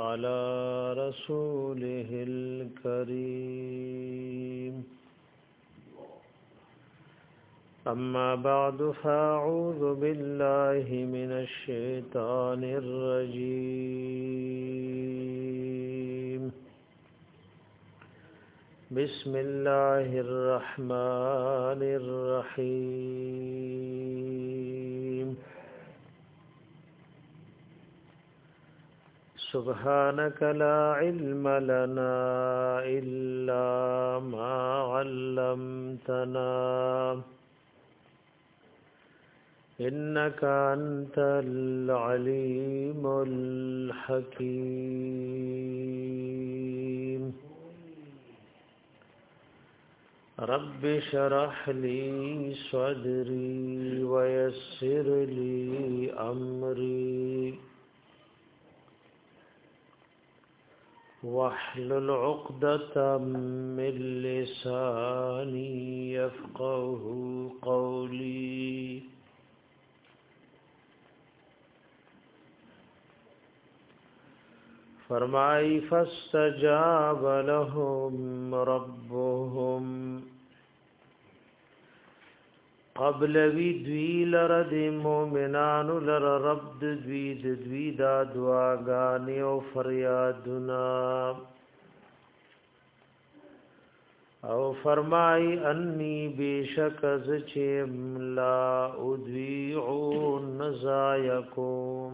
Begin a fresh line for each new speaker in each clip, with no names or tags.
على رسوله الكريم أما بعد فأعوذ بالله من الشيطان الرجيم بسم الله الرحمن الرحيم سبحانك لا علم لنا إلا ما علمتنا إنك أنت العليم الحكيم رب اشرح لي صدري ويسر لي أمري واحلل عقدة من لساني يفقه قولي فرمائی فاستجاب لهم ربهم قبل وی دوی لرد مومنان لر رب دوی دا دعاگانی او فریادنا او فرمائی انی بیشک زچیم لا ادویعون نزایکم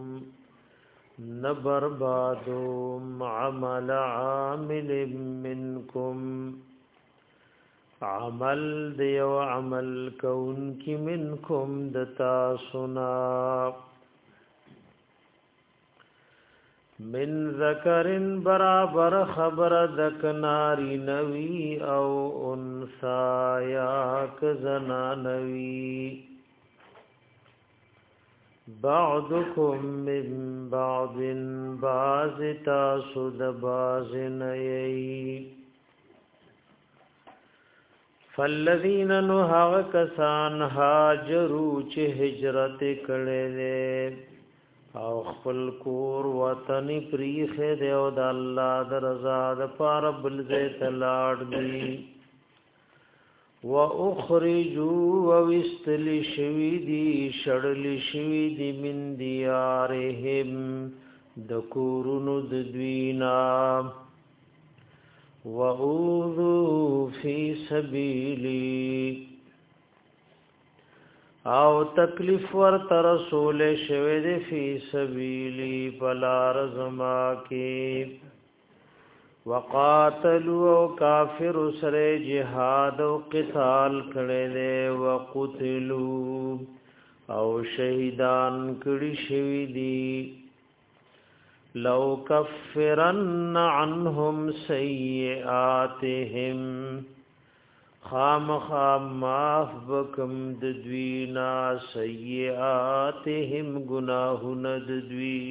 نبربادم عمل عامل منکم عمل دیو عمل کون کی منکم دتا سنا من ذکرن برابر خبر دک ناری نوی او انسا یاک زنا نوی بعضکم من بعض باز تاسو د باز نئی فالذین نهاغ کسان هاجروا چه هجرت کړي او خپل کور وطن پریخ دی او د الله د رضا د پاره بل ځای ته لاړ دي واخرجوا واستل شویدی شړل شویدی من دیارهم د کورونو د دوینا وَأُوذُوا فِي سَبِيلِي او تکلیف ورت رسول شوه دې فی سبیلی بلار زما کې وقاتلوا کافر سره جهاد او قتال کړي دې وقتلوا او شهیدان کړي شوی دي لو کفرن عنهم سیئاتهم خام معاف بکم ددوینا سیئاتهم گناهن ددوی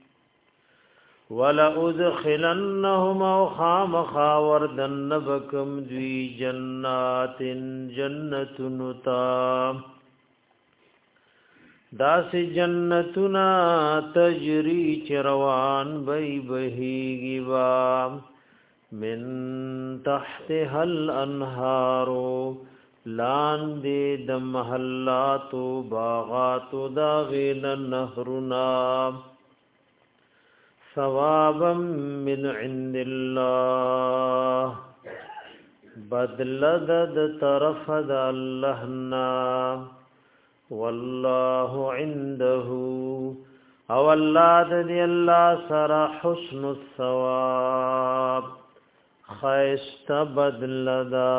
ولا ادخلنهم او خام خاوردن بکم دوی جنات جنتنتا داس جنتنا تجری چروان بی بهیگی با من تحتها الانهارو لاندې د محلاتو باغاتو داغین نهرنا ثوابا من عند الله بدل د طرف د اللهنا والله عنده او الله د الله سره حسن الثواب خیست بدل دا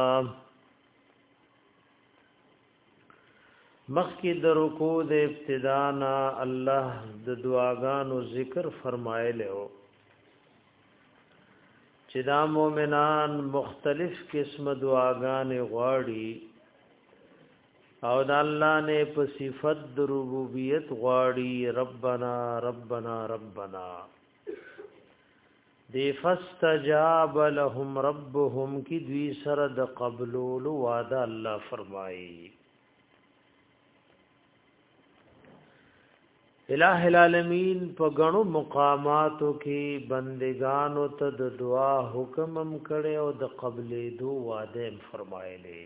مخی د رکوع د ابتدانا الله د دعاګانو ذکر فرمایلی او چې دا مؤمنان مختلف قسم دعاګانې غواړي او د الله نه په صفت د ربوبیت غواړي ربنا ربنا ربنا دی فاستجاب لهم ربهم کی دوی سره د قبولولو وعده الله فرمایي الہ العالمین په غنو مقاماتو کې بندگانو ته د دعا حکم هم کړي او د قبلې دو وعده فرمایلي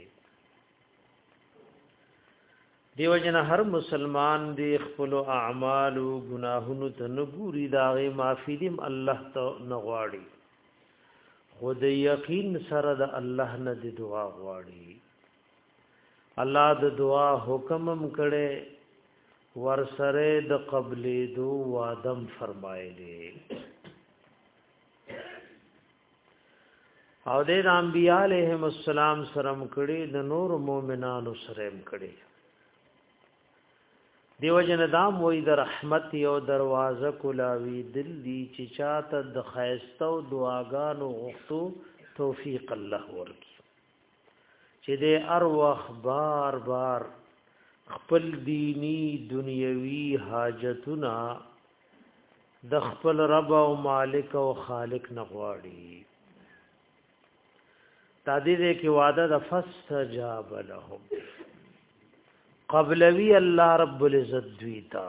دیو جن هر مسلمان دی خپل اعمال او گناهونو ته نګوري داغه معافی دیم الله ته نغواړي خود یقین سره د الله نه دی دعا غواړي الله د دعا حکم هم کړي ورسره د قبلې دو وادم فرمایلی او د انبیاء علیهم السلام سره کړي د نور مؤمنانو سره کړي دیو جن دام وې د رحمت یو دروازه کولاوي دل دی چې چاته د خیستو دعاګانو غوښتو توفیق الله ورکړي چې د ار وخت بار بار خپل دینی دنیوي حاجتنا د خپل رب او مالک او خالق نغواړي تادیده کې وعده د فاستجاب لهم قبلوی الله رب العزت دویتا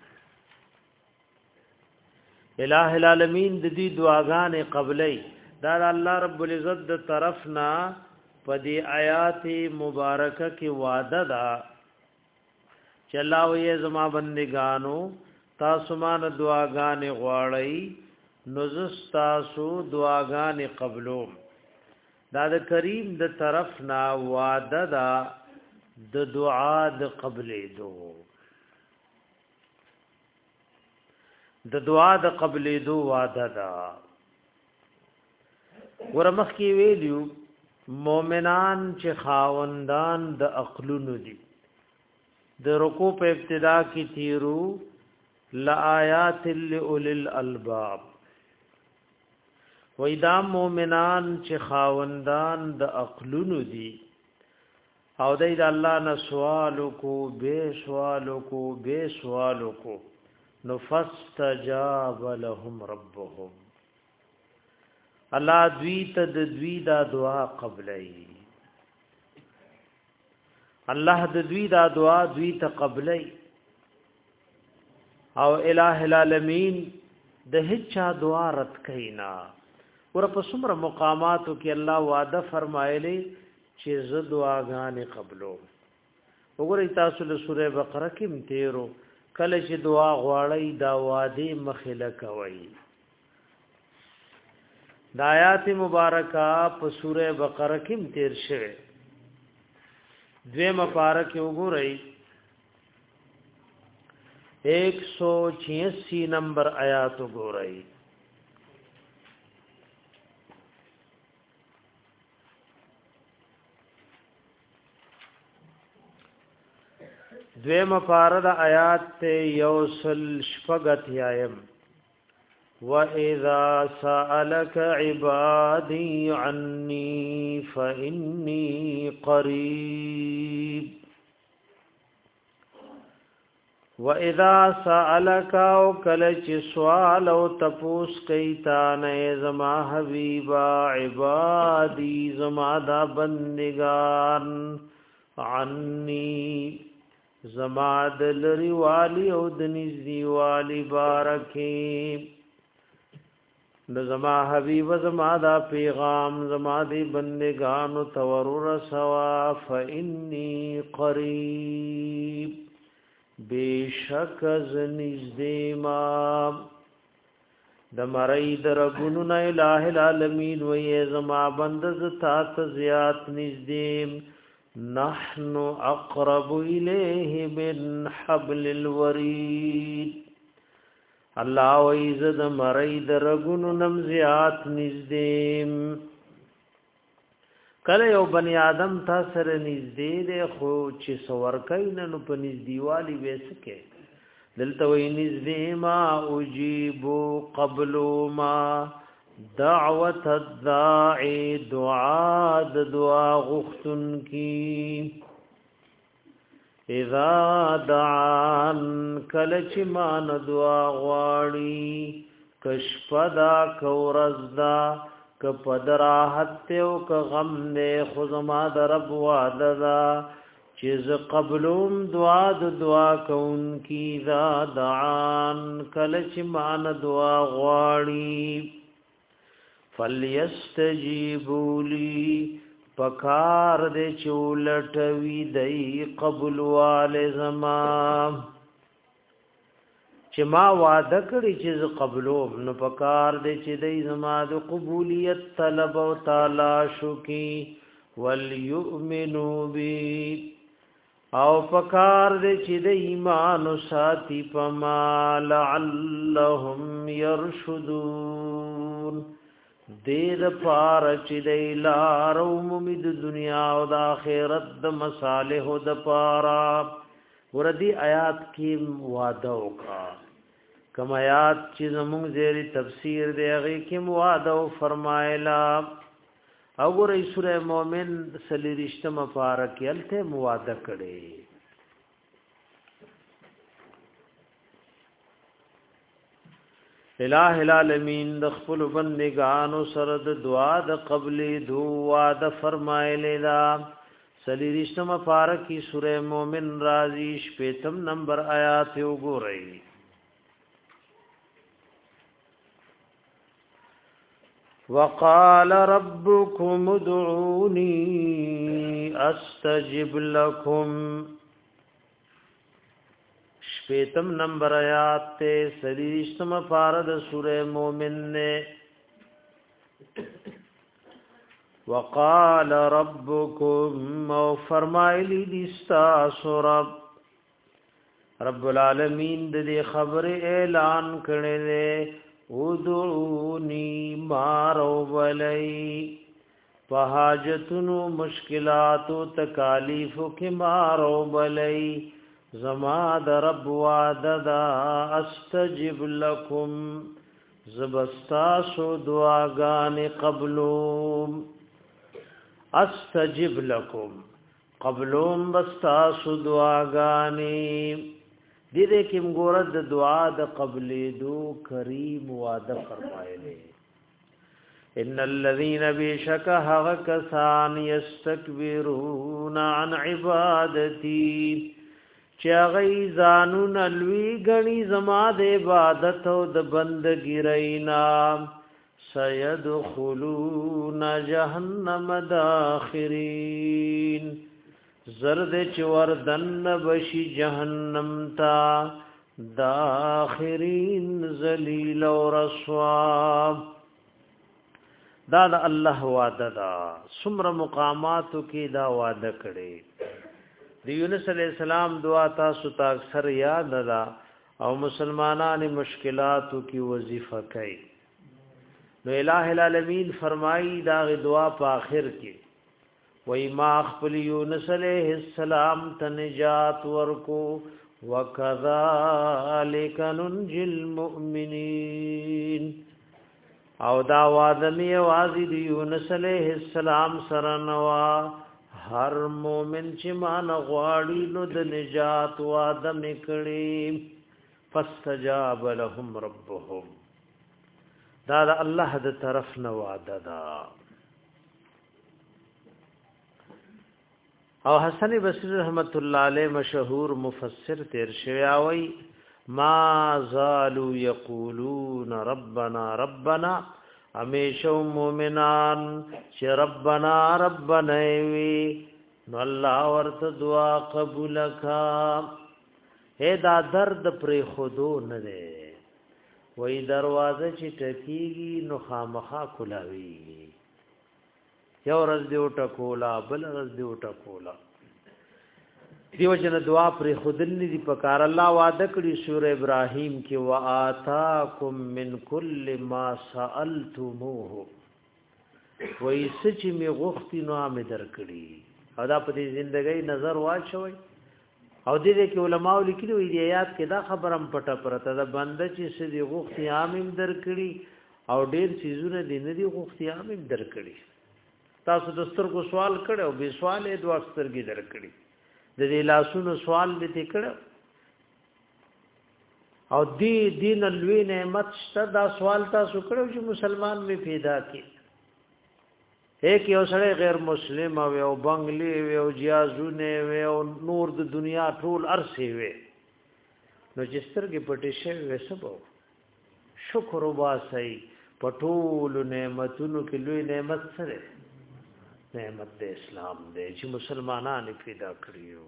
الہ العالمین د دې دعاګانې قبلې دا الله رب العزت د طرفنا په دې آیات مبارکه کې وعده ده چلاوې زما بندگانو تاسو مان دعاګانې غواړئ نوز تاسو دعاګانې قبلو دا د کریم د طرف نا وعده دا د دعا د قبلې دو د دعا د قبلې دو وعده دا ورمخ کې ویلو مؤمنان چې خاوندان د عقلونو دي د رکوع په ابتدا کې تیرو لآیات لأولی الالباب وېدا مؤمنان چې خاوندان د عقلونو دي او د الله نه سوالو کو به سوالو کو نفستجاب لهم ربهم الله دوی ته د دوی دا دعا قبلای الله د دوی دا دعا دوی ته قبلای او الہ العالمین د هیڅ دعا رد کینا ور په څومره مقاماتو کې الله وعده فرمایلی چې ز دعاګانې قبلو وګورئ تاسو له سوره بقره کې تیرو کله چې دعا غواړئ دا وعده مخله کوي د آیات مبارکه په سوره بقره کې تیر شوه دویم پارک وګورئ 186 نمبر آیات وګورئ دویم پارد آیات ته یوصل شفقت یایم وَإِذَا سَأَلَكَ عِبَادِي عَنِّي فَإِنِّي قَرِيبٌ وَإِذَا سَأَلَكَ او کلچ سوال او تپوس کیتا نه زما حبیبا عبادی زما دا بندگان عني زما دلری والی او دنیزی والی بارکی د زما حبیب زما دا پیغام زما دی بندگانو تورور سوا فإني قریب بیشک زنزدیما د مړی درګونو نه الٰه العالمین وې زما بند زتا ته زیات نزدیم نحن اقرب الیه من حبل الورید الله وَإِذَا دَمَرَيْ دَرَغُنُ نَمْزِيَاتْ نِزْدِيم کله یو بنی آدم تا سره نږدې دی خو چې سور کین نو په نږدېوالي وسکه دلته وې نږدې ما اجيب قبل ما دعوت الداعي دعاء غختن کی اذا دعان کلچ مان دعا غواړي کشپدا کورزدا ک پدراحت او ک غم نه خزما در رب وعده چې ز قبلوم دعا د دعا کون کی ذا دعان کله چې مان دعا غواړي فلیستجیبوا لی پکار دې چولټوي دای قبول وال زما چې ما وعده کړی چې ز قبلوم نو پکار دې چې دای زما د قبولیت طلب او تلاشو کی وليؤمنوا بی او پکار دې چې د ایمان ساتي پما لعلهم يرشدون دیر پار چې د لارو ممد دنیا او د آخرت د مصالح د پارا وردی آیات کې وعده وکړه کوم آیات چې زموږ زیری تفسیر دی هغه کې وعده فرمایلا او ګورې سورې مؤمن سلی رښتما مبارک یلته مواده کړي الہ العالمین د خپل بندگانو سره د دعا د قبل دعا د فرمایلی دا سلی رښتما مبارک سورې مؤمن راځي شپږم نمبر آیات وګورئ وقال ربكم ادعوني استجب لكم شپیتم نمبر آیات تے سلیشتم فارد سورہ مومن نے وقال ربكم او فرمائلی دستاس رب العالمین دے خبر اعلان کرنے ادعونی مارو بلی فحاجتنو مشکلاتو تکالیفو کی مارو بلی زماد رب وعددا استجب لکم زبستاسو دعاگان قبلوم استجب لکم قبلوم بستاسو دعاگانی دیده کم گورد دعا د قبل دو کریم وعده فرمائلے ان الذين بشك هغكسان يستكبرون عن عبادتي چاغي زانون الوی غني زما د عبادت او د بندګی رینا سيدخلون جهنم داخرين زرد چور دن بشی جهنم تا داخرین ذلیل و رسوا دا الله وعده دا سمر مقاماتو کی دا وعده کړي دی یونس علیہ السلام دعا تاسو ته اکثر یاد دا او مسلمانان مشکلاتو کی وظیفه کوي نو الہ العالمین فرمائی دا دعا په اخر کې وای ما خپل یونس علیہ السلام تنجات ورکو وکذالک ننجی المؤمنین او دا وادمی وازی دی یونس علیہ السلام سرنوا هر مومن چې مان غواړي نو د نجات وعده میکړي فاستجاب لهم ربهم دا الله د طرف نه وعده دا او حسن بصری رحمت الله علیه مشهور مفسر تیر شوی ما زالوا یقولون ربنا ربنا همیشه مومنان چې ربنا ربنا وی نو الله ورته دعا قبول کا اے دا درد پر خودو نه ده وای دروازه چې ټکیږي نو خامخا کلاوي یو ورځ دی وټکولا بل ورځ دی وټکولا دیو جن دعا پر خودن دی پکار الله وعده کړی سورہ ابراهیم کې واتاکم من کل ما سالتموه وای سچ می غوښتي نو امه درکړي او دا په دې ژوندۍ نظر واچوي او دې کې علماء لیکلي وي د آیات کې دا خبرم پټه پرته ده بنده چې سړي غوښتي امه درکړي او ډېر چیزونه دې نه دي غوښتي امه درکړي تاسو د سترګو سوال کړو به سوال یې دوه سترګې درکړي د دې لاسونو سوال دې کړو او دین لوی نعمت شته دا سوال تاسو کړو چې مسلمان می پیدا کی ایک یو سره غیر مسلم او یو بنگلی او جیازونه او نور د دنیا ټول ارسي وي نو جستر کې پټې شي وسبو شکر وباسي پټول نعمتونو کې لوی نعمت سره نعمت د اسلام دی چې مسلمانانو پیدا کړیو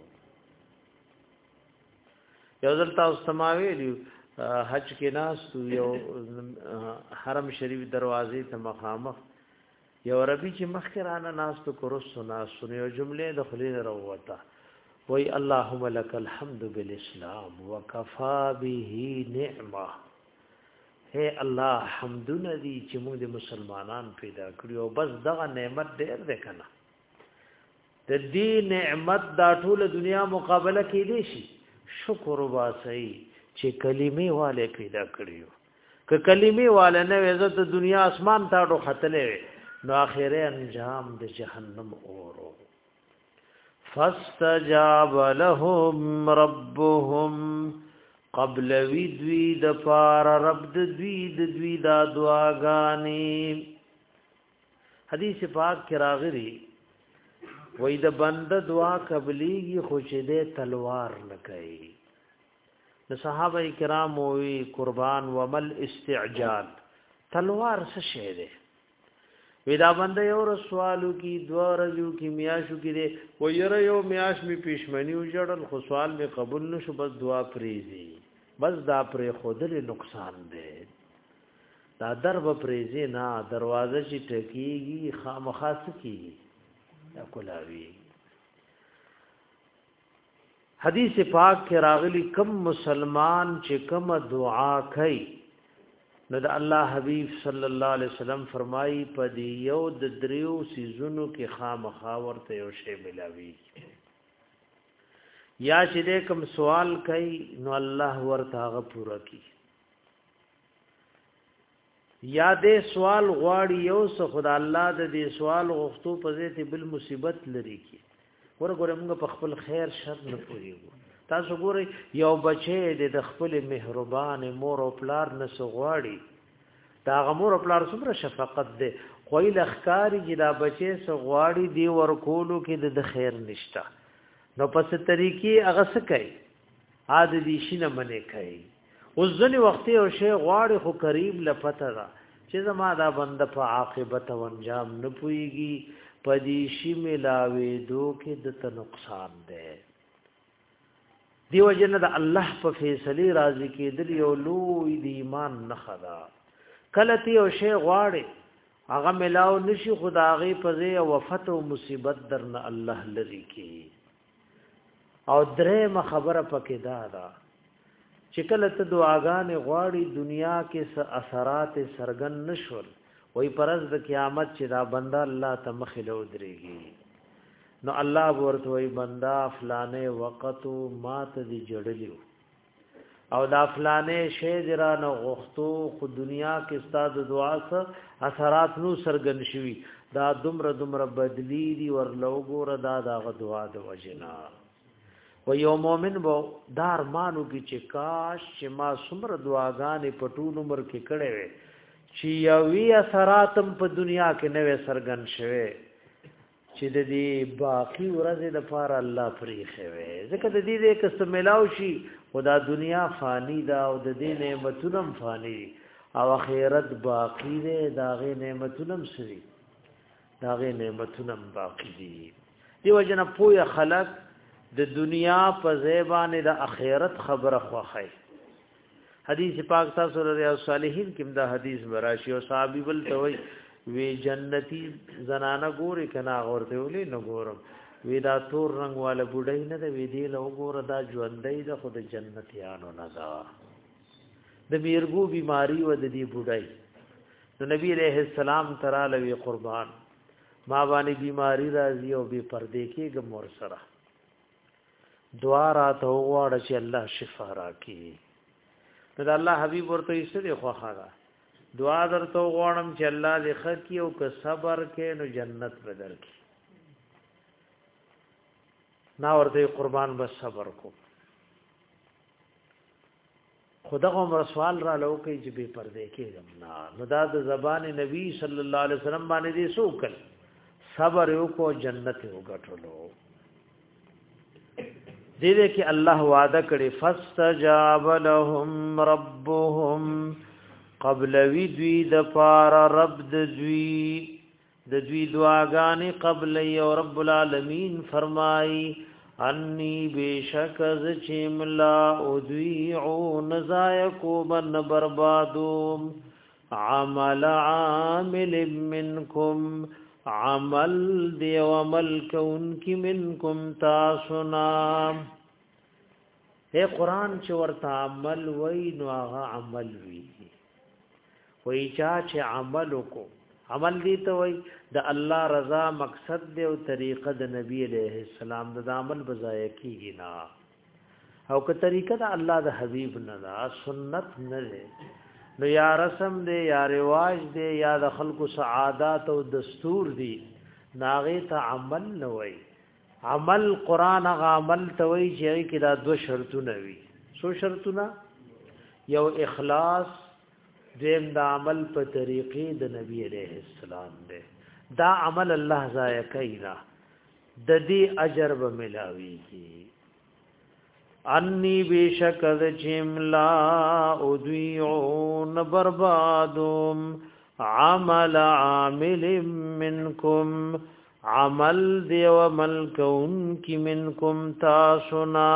یو ځل تاسو سماوي حج کې ناس یو حرم شریف دروازې ته مخامخ یو عربي چې مخکرانه ناس ته کورسو ناس یو جمله د خلیل روته وای اللهم لك الحمد بالاسلام وكفى به نعمه هي الله حمدونه دي چې موږ د مسلمانان پیدا کړیو بس دغه نعمت ډېر ده کنه د دې نعمت دا ټول دنیا مقابله کې دي شي شکر وباسي چې کلمې والے پیدا کړیو که کلمې والے نه عزت دنیا اسمان ته خطلې نو اخره انجام د جهنم اورو فاستجاب لهم ربهم قبل ویدوی د پار رب د دوی دا دعاګانی حدیث پاک کې راغلی وای د بنده دعا قبليږي خو چې د تلوار نه کوي د صحابه کرام وی قربان ومل استعجال تلوار څه شی دی ودا بنده یو رسوالو کی دو رجو کی میاشو کی دے و یره یو میاش می پیشمنی وجړل خو سوال می قبول نشو بس دعا پریزی بس دا پر خودل نقصان دے دا درب پریزی نا دروازه چې ټکیږي خامخاس کیږي دا کولاوی حدیث پاک کې راغلی کم مسلمان چې کم دعا کوي نو د الله حبیب صلی الله علیه وسلم فرمایي په دی یو د دریو سيزونو کې خامخا ورته یو شی ملاوي یا چې دې کوم سوال کوي نو الله ورته هغه پورا کوي یا دې سوال غواړي یو څه خدای الله د دې سوال غوښتو په ځای ته بل مصیبت لري کی ورګوره موږ په خپل خیر شر نه پوهیږو تاسو ګورئ یو بچی د خپل مهربان مور او پلار نه سغواړي دا غمور او پلار څومره شفقت ده خو یې لخکاری چې دا بچی سغواړي دی ورکولو کې د خیر نشتا نو پس طریقې هغه څه کوي عاد دې شینه منې کوي اوس ځنې وخت او شی غواړي خو قریب لپته را چې زما دا بنده په عاقبت او انجام نه پويږي پدې شی ملاوي دوه کې د نقصان ده دیو جن د الله په فیصله راضی کېدل یو لوی د ایمان نه خدا کله تی او شی غواړي هغه ملاو نشي خدای په ځای وفات او مصیبت درنه الله لري کی او درېم خبره پکې دا چې کله ته دعاګانې غواړي دنیا کې څه اثرات سرګن نشول وای پرز د قیامت چې دا بنده الله ته مخلو درېږي نو الله ورته وي بندا فلانه وقت مات دي جړلیو او دا فلانه شی درانه غختو خو دنیا کې استاد دعا سره اثرات نو سرګن شوي دا دومره بدلی دي ورلو ګور دا دعا د وجنا و یو مؤمن وو دار مانو کې چې کاش چې ما څومره دعاګانې په ټول عمر کې کړې وې چې یوې اثراتم په دنیا کې نوې سرګن شوه چې د دې باقی ورځې د پاره الله پریخه وي ځکه د دې کس ملاو شي خدا دنیا فانی دا او د دې نعمتونم فانی او آخرت باقی دی داغه نعمتونم سری داغه نعمتونم باقی دي دیو جن پوهه خلق د دنیا په زیبان د آخرت خبره خوخی حدیث پاک تاسو ریاض صالحین کې دا حدیث براشي او صحابي بل ته وي وی جنتی زنانه ګوري کنا غورته ولې نو ګورم وی دا تور رنگ والا بډای نه دی دی له ګور دا ژوندۍ د خود جنتیانو نه دا د میرګو بیماری و د دې بډای نو نبی عليه السلام تعالی وی قربان ما باندې بیماری راځي او به پردې کې ګمور سره دعا راته وغواړه چې الله شفا راکړي نو الله حبيب ورته یې سره خو خاله دعا درته غواړم چې الله دې خکې او که صبر کې نو جنت بدر کې نا ورته قربان بس صبر کو خدا عمر سوال را لوکې چې به پردې کې غمنا نو دا د زبان نبی صلی الله علیه وسلم باندې دې سوکل صبر وکړو جنت وګټلو دې کې الله وعده کړي فاستجاب لهم ربهم قبل وی دوی د پار رب د دوی دعاګانې قبل یو رب العالمین فرمای انی بشکز چملا ادعو نزایکو من بربادوم عمل عامل منکم عمل دی وعمل کون کی منکم تاسنا اے قرآن چې ورته عمل وای نو هغه عمل وی چا چې عمل کو عمل دی ته وای د الله رضا مقصد دی او طریقه د نبی علیہ السلام د عمل بزای کیږي نا او که طریقه د الله د حبیب نه دا سنت نه دی نو یا رسم دی یا رواج دی یا د خلکو سعادت او دستور دی ناغه ته عمل نه وای عمل قران غ عمل ته وای چې کې دا دو شرطونه وي سو شرطونه یو اخلاص دیم دا عمل په طریقې د نبی علیہ السلام دی دا عمل الله ضایع کینا د دې اجر به ملاويږي انی بیشکد جملا ادعون بربادم عمل عامل منکم عمل دی وعمل کون کی منکم تاسنا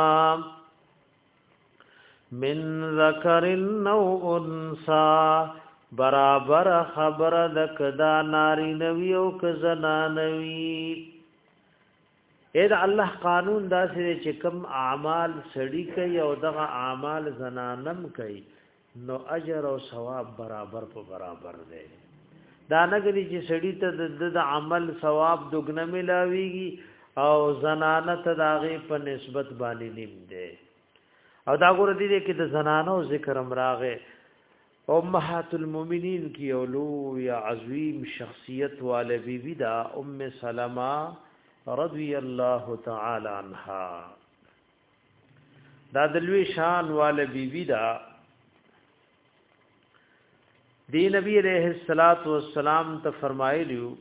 من ذکر او انسا برابر خبر دکدا ناری نوی او کزنا نوی اې دا الله قانون دا سره چې کوم اعمال سړی کوي او دغه اعمال زنانم کوي نو اجر او ثواب برابر په برابر دی دا نه غلي چې سړی ته د عمل ثواب دګنه ملاويږي او زنانه ته داغه په نسبت باندې نیم دی او دا ګور دي کې د زنانو ذکر امراغه امهات المؤمنین کی اولو یا عظیم شخصیت والے بیبی دا ام سلمہ رضی اللہ تعالی عنہا دا دلوی شان والے بیبی دا دی نبی علیہ الصلات والسلام ته فرمایلیو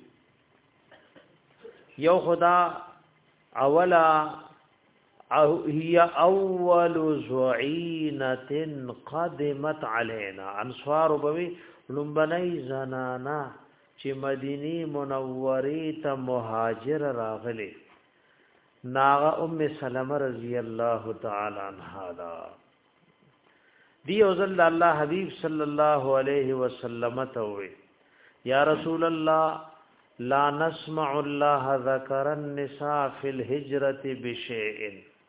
یو خدا اولا هي اول زعینه قدمت علینا انصار بوی لمبنی زنانا چې مدینی منوری ته مهاجر راغلی ناغه ام سلمہ رضی الله تعالی عنها دا دی اوزل الله حبیب صلی الله علیه وسلم ته وی یا رسول الله لا نسمع الله ذکر النساء فی الهجرة بشیء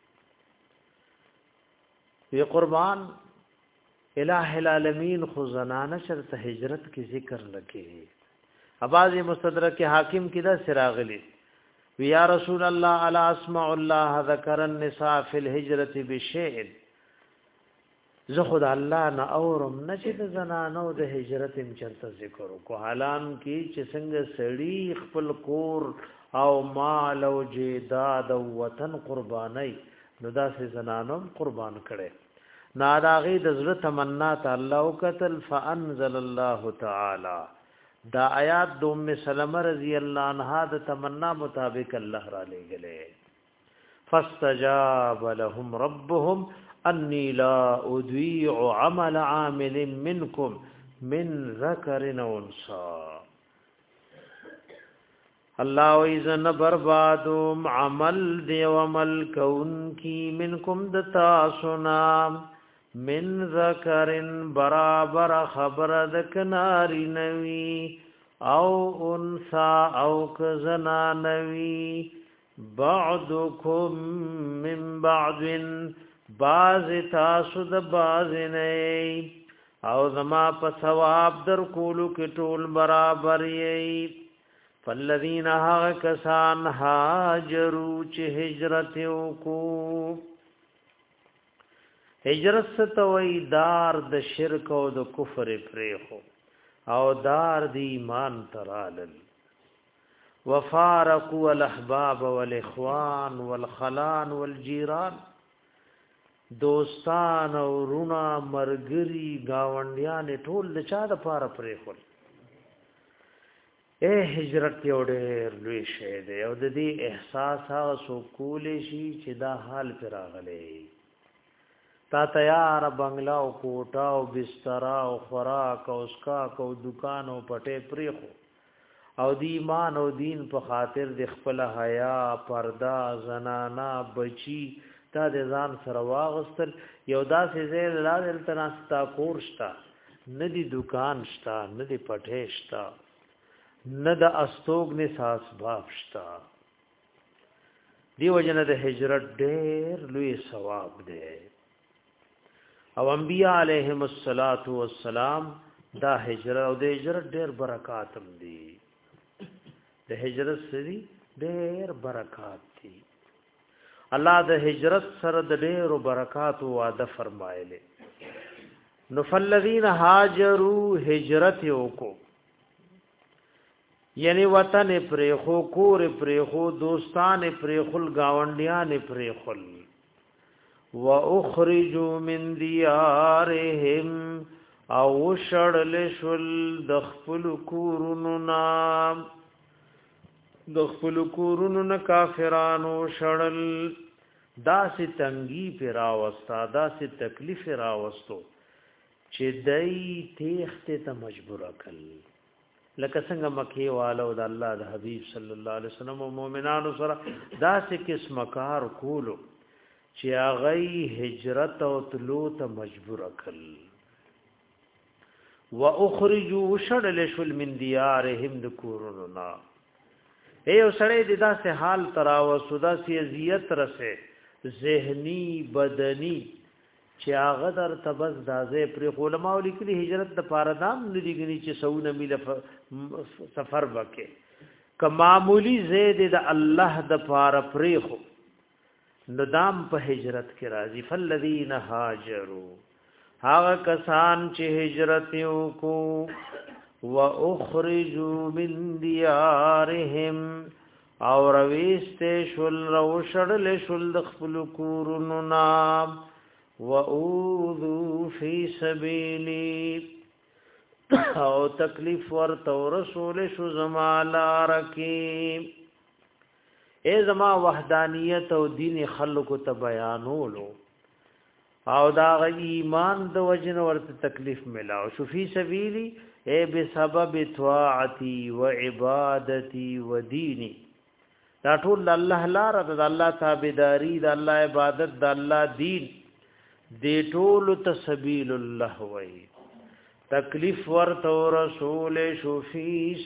وی قربان الہ العالمین خزانہ شرط ہجرت کی ذکر لکه اباظ مستدرک حاکم کی دا سراغلی یا رسول الله الا اسمع الله ذکر النساء فی الهجرة بشیء زه خد الله نه اورم نشي د زنانو د هجرت هم چرته ذکر کو حالان کی چې څنګه سړی خپل کور او مال او جیداد او وطن قربانای نو داسې زنانو قربان کړي ناراغي د زړه تمنا ته الله وکتل فانزل الله تعالی دا آیات د ام سلمہ رضی الله عنها د تمنا مطابق الله را لګلې فاستجاب لهم ربهم انی لا اضيع عمل عامل منکم من ذکر او انثى الله اذن بربادم عمل دی عمل کون کی منکم دتا سنا من ذکرن برابر خبر دکناری نوی او انثى او کزنا نوی بعضکم من بعض باز تاسو د باز نه او زما په ثواب در کولو کې ټول برابر یې فالذین ها کسان هاجروا چې هجرت وکړو هجرت ستوي دار د شرک او د کفر پرېخو او دار د ایمان ترالل وفارقوا الاحباب والاخوان والخلان والجيران دوستان او رونا مرګري گاونډیان ټول د چا د پاره پرېخول اے هجرت یو ډېر لوی شی دی او د دې احساس هغه سکول شي چې دا حال پر راغلی تا تیار بنگلا او کوټا او بستر او خوراک او اسکاک او دکان او پټه پریخو او دی ایمان او دین په خاطر د خپل حیا پردا زنانا بچی تا د ځان سره واغستل یو داسې ځای لادل تناستا کورشتا ندی دکان شتا ندی پټه شتا نه د استوګ نه ساس بابشتا دیو جن د هجرت ډېر لوی ثواب دی او انبیاء علیهم الصلاۃ والسلام دا هجرت او د هجرت ډېر برکات هم دي د هجرت سری ډېر برکات دي الله د هجرت سره د ډېر برکات وعده فرمایله نو فالذین هاجروا هجرت وکړو یعنی وطن پریخو کور پریخو دوستان پریخل گاونډیان پریخل واخرجوا من دیارهم او شړل شل د خپل کورونو نام د خپل کورونو نه کافرانو شړل داسې تنګي پیراوستا داسې تکلیف راوستو چې دای تیخته ته مجبور کړل لکه څنګه مکی والو د الله د حبیب صلی الله علیه وسلم او مؤمنانو سره داسې قسم کار کولو چې هغه هجرت او طلوع ته مجبور کړل واخرجوا شړل شل من دیارهم ذکورنا ایو سړی د داسې حال تراو سودا سی اذیت رسه ذهنی بدنی چې هغه در تبز دازې پر علماء لیکلي هجرت د پاردام ندی غني چې سونه میله سفر وکې ک معمولی زید د الله د پار پرېخو ندام په هجرت کې راځي فالذین هاجروا هغه کسان چې هجرت وکړو واخرجوا من دیارهم او رويسته شل رو شړل شل د خپل کورونو نام وَأُوذُوا فِي سَبِيلِي او تکلیف ورته رسول شو زما لارکی اے زما وحدانیت او دین خلق ته بیانولو او دا ایمان د وجن ورته تکلیف ملاو شو فی سبیلی اے بسبب طاعتی و عبادتی و دینی دا ټول الله لار د الله تابعداری د الله عبادت د الله دین دی ټول تسبیل الله وای تکلیف ورته رسول شو فی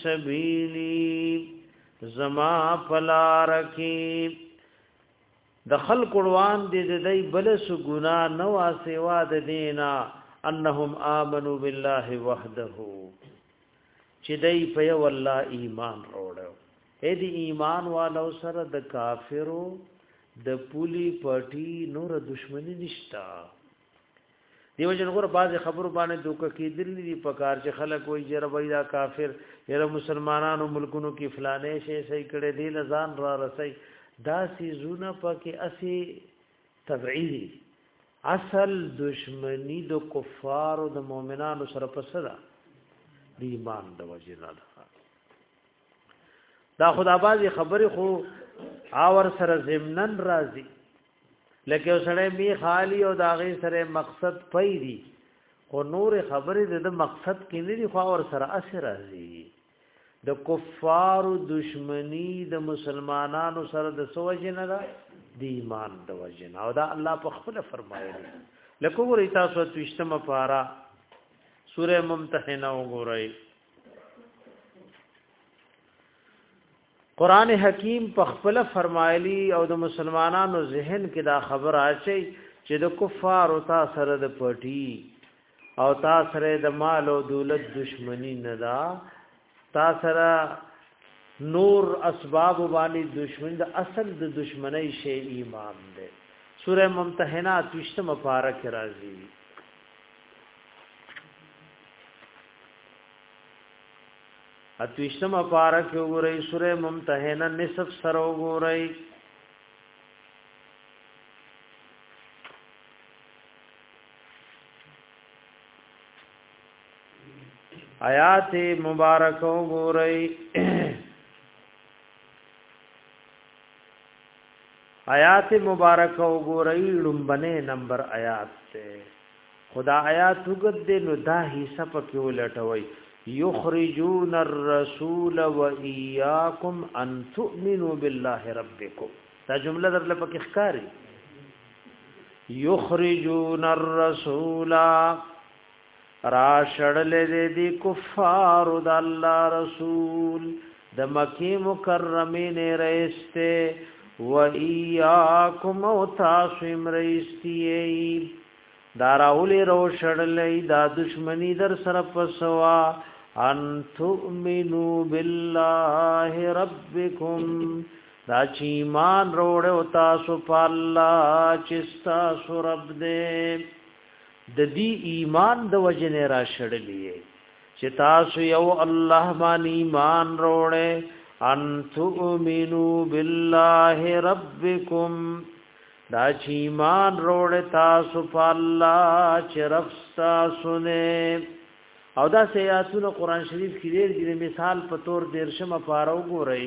سبیلی زما پلارکی د خلق روان دي د دې بل سو ګنا نو سیوا د دینا انهم امنوا بالله وحده چې دای په یو الله ایمان وروړو اې دی ایمان والو سره د کافرو د پولی پټی نور دشمنی نشتا دیو جن غره باز خبرو باندې دوک کېدل دي په کار چې خلک وایي جره وایدا کافر یره مسلمانانو ملکونو کې فلانه شي صحیح کړي دی لزان را رسي دا سی زونه پکې اسی تبعیدی اصل دشمنی د کفار او د مؤمنانو سره پسدا دی ایمان د وجنه دا خدا بازي خبرې خو اور سره ضمنن راضي لکه سره می خالی او داغه سره مقصد پیری خو نور خبرې د مقصد کې نه دي خو اور سره اثر راځي د کفار دشمنی د مسلمانانو سره د سوجنه دا د ایمان د وجنه او دا الله په خپل فرمایلی لکه ور تاسو تشتمه پارا سوره ممتحنه وګورئ قران حکیم په خپل فرمایلی او د مسلمانانو ذهن کې دا خبر اچي چې د کفار او تا سره د پټي او تا سره د مال او دولت دشمنی نه دا تا سره نور اسباب باندې دشمن د اصل د دشمنی شی ایمان ده سوره ممتحنه 28 مبارک راځي اتوشتم پارک وګورئ سوره ممتحنه نصف سره وګورئ آیات مبارک وګورئ آیات مبارک وګورئ لومبنه نمبر آیات ته خدا آیات وګد نو دا حصہ پکې ولټوي یخرجون الرسول واياكم ان تؤمنوا بالله ربكم دا جمله درل پکې ښکاری یخرجون الرسول را شړل دي کفار د الله رسول د مکی مکرمه نه رئیسته وَإِيَّاكُمْ وَتَاسُمْ رَيْسْتِيَي داراولی رو شڑلی دا دشمنی در سر پسوا ان تؤمنوا باللہ ربکم دا چیمان روڑے و تاسو پا اللہ چستاسو رب دے دا دی ایمان دا وجن را شڑلیے چی تاسو یو اللہ مان ایمان روڑے ان تؤمنوا بالله ربکم دا چیمان روڑ تاسو پا اللہ چی رفستا سنے او دا سیاتون قرآن شریف کی دیر گی مثال پتور دیرشم پاراو گو رئی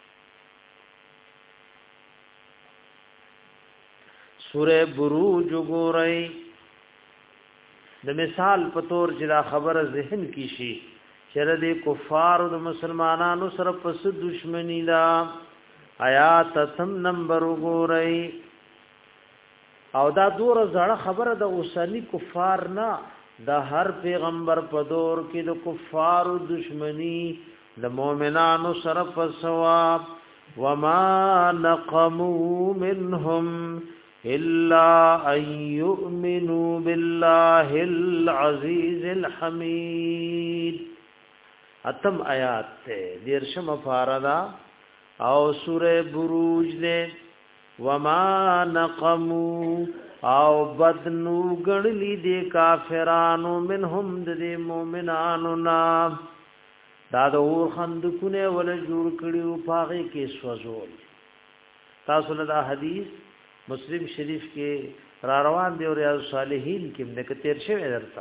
سورہ بروج گو رئی دا مثال پتور جدا خبر ذہن کی شی چر دې کفار او مسلمانانو سره پس دشمنی دا آیات تم نمبر وګورئ او دا دور زړه خبره د اوسنی کفار نه د هر پیغمبر په دور کې د کفار دشمنی د مؤمنانو سره پسوا وما نقموا منهم الا ان يؤمنوا بالله العزيز الحميد اتم آیات تے دیرشم فاردا او سورہ بروج دے وما نقمو او بدنو گنلی دے کافرانو منهم دے مومنانو نا دادا اور خندکونے ولا جوڑ کڑیو پاغی کے سوزول تاسو دا حدیث مسلم شریف کے راروان دے اور ریاض صالحین کی منک تیر شوئے درتا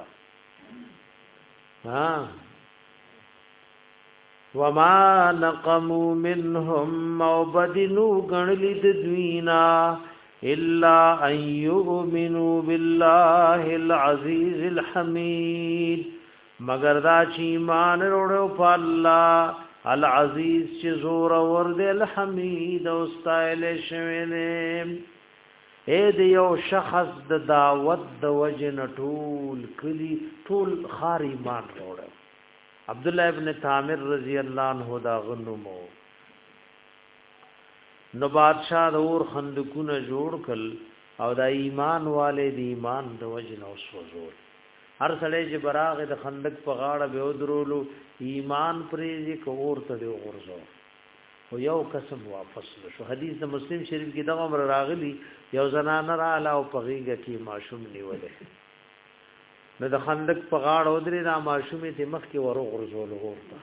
ہاں وما نقموا منهم او بدنو غنلید دوینا الا ان يؤمنوا بالله العزيز الحميد مگر دا چې ایمان وروړو په الله العزيز چې زور ور دي الحمید او استایل شویلې اې د یو شخص د دعوت د وجن ټول کلی ټول خار ایمان وروړو عبد الله ابن تامر رضی اللہ عنہ دا غنمو نو بادشاہ د اور خندقونه جوړ کل او دا ایمان والے دی ایمان د وجن او سوزول هر سړی چې براغ د خندق په غاړه به ودرولو ایمان پرې کو اور ته دی ورزو او یو قسم واپس شو حدیث د مسلم شریف کې دغه امر راغلی یو زنانه را علاوه پغیږي کې ماشوم نیولې نو د خندق په غاړه ودرې دا ماشومې ته مخ کې ورو غرزول ورته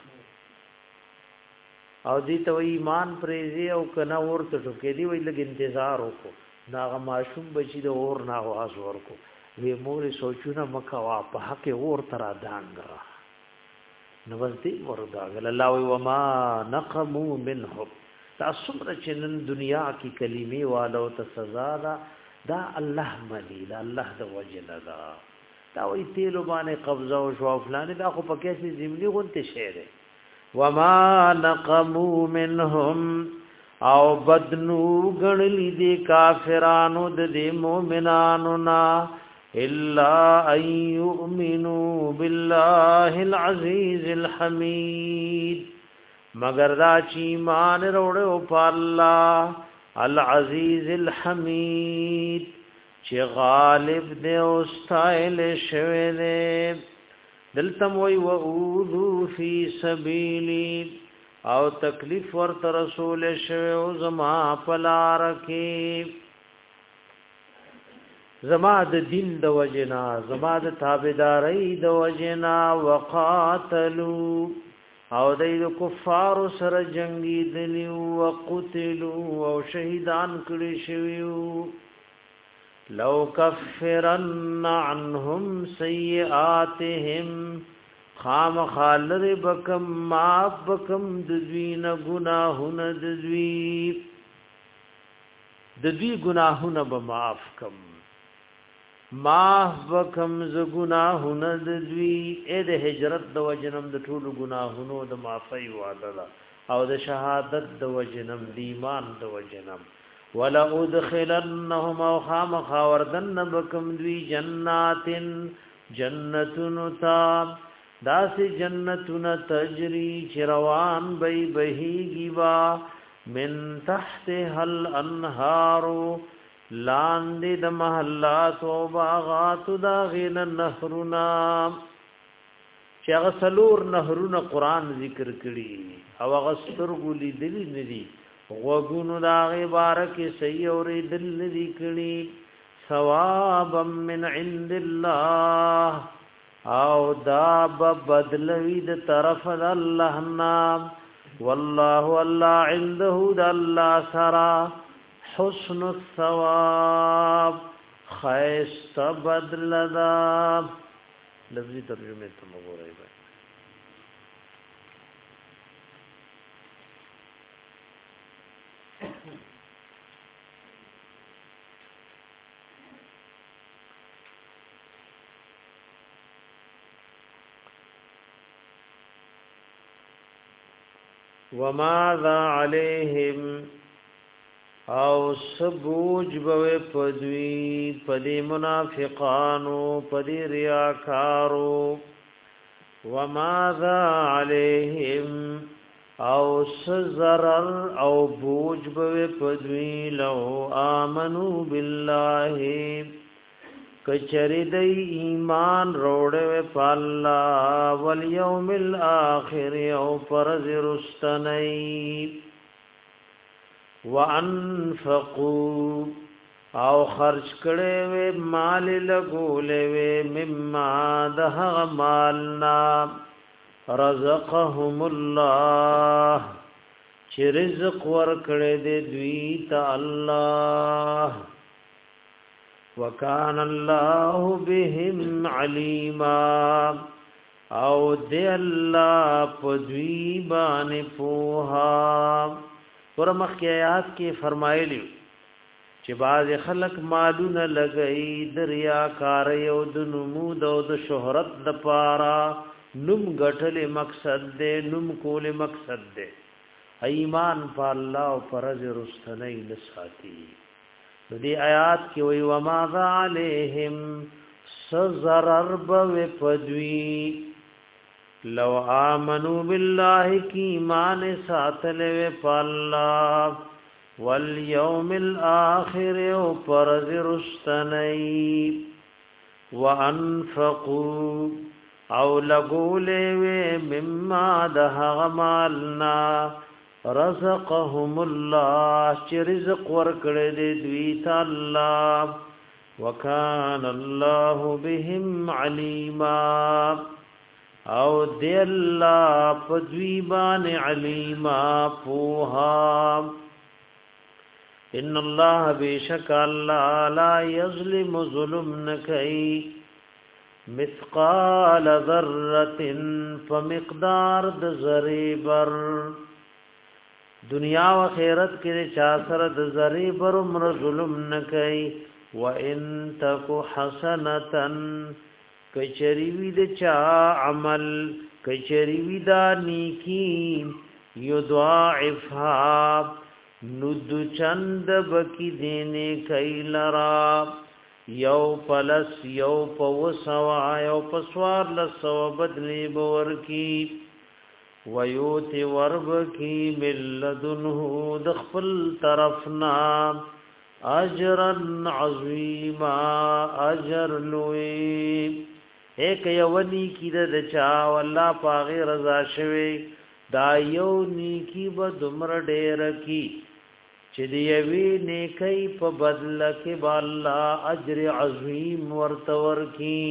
او دې ته ایمان پرېږي او کنه ورته ټکې دی وی لګ انتظار وکړو دا ماشوم بچی د اور نه आवाज ورکو وی مور سوچونه مکه وا په حق اور ترا دانګا نو ورته وردا الله و ما نقموا منهم تاسو چې نن دنیا کې کلمې والو ته سزا دا الله ملي دا الله د وجنه دا وی تیلو باندې قبضه او شو فلان دا خو پکې سي زمینی غونته شعر وما نقموا منهم او بدنو غنلی دی کافرانو د مؤمنانو نا الا ان يؤمنوا بالله العزيز الحميد مگر دا چې ایمان وروړو په الله العزيز الحميد چې غالب دې او استایل شوه دې دلتم وی وعوذو فی سبیلی او تکلیف ورت رسول شوه او زما پلار کې زما د دین د وجنا زما د تابعداري د وجنا وقاتلوا او د کفار سره جنگی دلی او قتلوا او شهیدان کړي شویو لو کفرن عنهم سیئاتهم خام خالر بکم معاف بکم ددوین گناهون ددوی گناهون بمعاف کم معاف بکم ز گناهون ددوی اې د هجرت د وجنم د ټولو گناهونو د معافی وعده او د شهادت د وجنم د ایمان د وجنم ولا ادخلنهم او خام خاوردن بکم دوی جنتن تا داس جنتن تجری چروان بی بهیگی با من تحتها الانهار لاندې د محلات او باغات دا غین نهرنا چې هغه سلور نهرونه قران ذکر کړي او هغه سترګو لیدلې ندي وګونو دا عبارت صحیح اورېدل ندي کړي ثواب من عند الله او دا بدلوي د طرف د الله نام والله الله عنده د الله سرا حسن الثواب خیست بدل دا لفظی ترجمه ته وګورئ وماذا عليهم او سبوج بوي پدوي پدي منافقانو پدي رياكارو وماذا عليهم او سزرر او بوج بوي پدوي لو آمنوا بالله کچری دی ایمان روڑے پالا والیوم الاخر او پرز رستنی وانفقوا او خرج کړي وې مال لګولې وې مما ده مالنا رزقهم الله چې رزق ورکړي دې دوی ته الله وکان الله بهم علیما او دې الله پدوی باندې پوها ورمخ کی آیات کې فرمایلی چې باز خلق مالونه لګئی دریا کار یو د نمود او د شهرت د پارا نم غټل مقصد دې نم کول مقصد دې ایمان په الله او فرض رستنی لساتی دې آیات کې وی وما علیہم سزرر بو پدوی لو آمنوا بالله کی ایمان ساتل و پالله والیوم الاخر او پرز رستنی وانفقوا او لګولې و مما ده غمالنا رزقهم الله چې رزق ورکړي دې دوی ته الله وکان الله بهم علیما او دی الله پدوی بان علیما پوها ان الله بیشک الله لا یظلم ظلم نکئی مثقال ذره فمقدار د ذره بر دنیا و خیرت کې چا سره د ذره بر عمر ظلم نکئی وان تک حسنتن کچری وی د چا عمل کچری وی دا نیکی یضاعفها ند چند بکی دینه کایلرا یو پلس یو پوسوا یو پسوار لسو بدلی بور کی ویوت ورب کی ملذنه دخل طرفنا اجرا عظیما اجر لوی ایک یونی کی د چا والله پاغه رضا شوی دا یو نیکی به دمر ډیر کی چې دی وی نیکی په بدل کې با الله اجر عظیم ورتور کی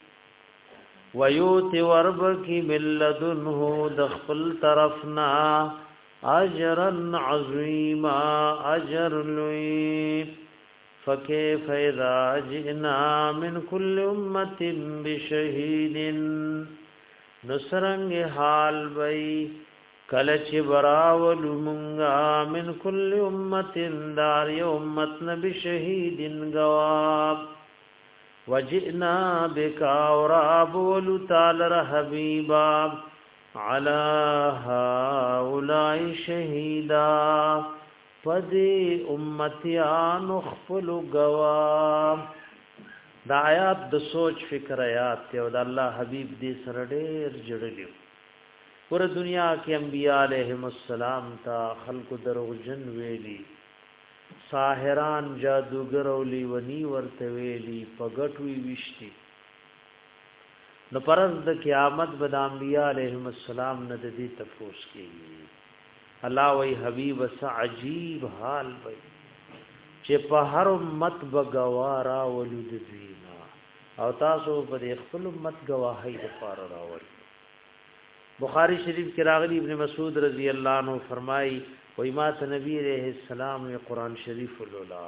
ویوت ورب کی ملذنه دخل طرفنا اجرا عظیما اجر لوی فكيف اذا جئنا من كل امه بشهيد نسرنگ حال وی کلچ براول منگا من کل امت دار امت نبی شہیدن گواب وجئنا بکا وراب ولو تالر حبیبا علا هؤلاء شہیدا پدی امتیان اخفل گواب دا آیات د سوچ فکر آیات ته او د الله حبیب دې سره ډېر جوړلیو ور دنیا کې انبیاء علیهم السلام تا خلق دروغجن ویلی ساحران جادوګر او لیونی ورته ویلی پګټوي وشتي نو پرز د قیامت بد انبیاء علیهم السلام نه د دې تفوس کیږي الله وی حبیب اس عجیب حال وی چې په هر امت بغوارا ولود دینا او تاسو په خپل امت گواهی د فار راوړ بخاری شریف کې راغلی ابن مسعود رضی الله عنه فرمای وای ما ته نبی علیہ السلام قرآن شریف لولا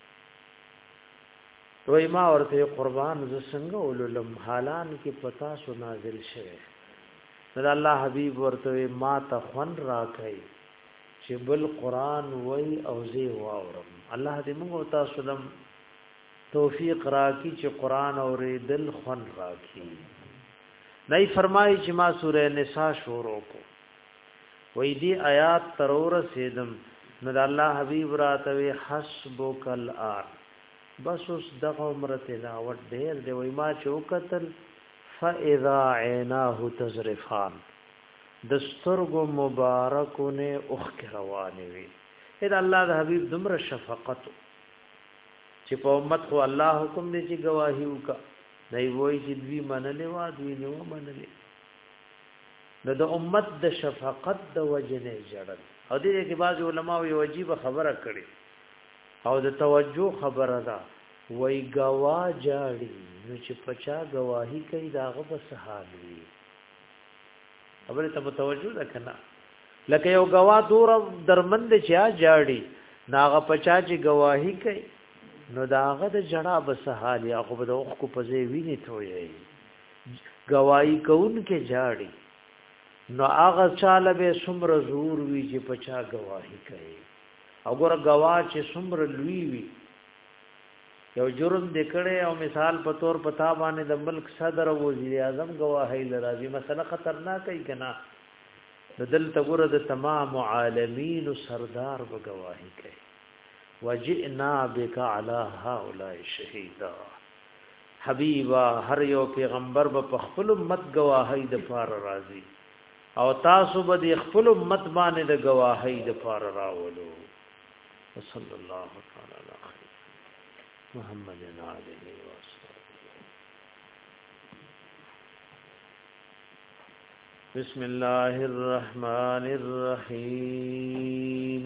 وای ما ورته قربان ز څنګه ولولم حالان کې پتا سو نازل شوه دا الله حبیب ورته ما ته خون راکای چې بل قران وای او زی واورم الله دې موږ تاسو لم توفیق راکړي چې قران اورېدل خون راکړي نه فرمایي چې ما سورې نساء شروع کو وې دې آیات ترور سیدم نو الله حبیب راته حسبک الان بس اوس دغه عمر تلاوت ډېر دی وای ما چوکتل فاذا عیناه تزرفان دسترګو مبارکونه اوخ روانه وي اې الله د حبیب دمر شفقت چې په امت خو الله حکم دی چې گواهی وکا نه وای چې دوی منلې وا دوی نه منلې د امت د شفقت د وجنه جړل او دې کې بعض علما وی واجب خبره کړي او د توجه خبره ده وای گوا جاړي نو چې پچا گواہی کوي داغه په صحابي خبره ته متوجه ده کنه لکه یو گوا دور درمند چا جاړي ناغه پچا چې گواہی کوي نو داغه د جړه په صحالي هغه په اوخ کو پځې ویني توي گواہی کوون کې جاړي نو هغه چاله به سمر زور وی چې پچا گواہی کوي وګوره گواه چې څومره لوی وي یو جرم دکړې او مثال په تور پتا باندې د ملک صدر او وزیر اعظم گواهی لرازي مسله خطرناک ای کنا بدل تګوره د تمام عالمین سردار به گواهی کوي وجئنا بك على هؤلاء شهيدا حبيبا هر یو پیغمبر په خپل امت گواهی د فار راضي او تاسو به خپل امت باندې د گواهی د فار راولو صلی الله تعالی علیه محمد علیه وسلم بسم الله الرحمن الرحیم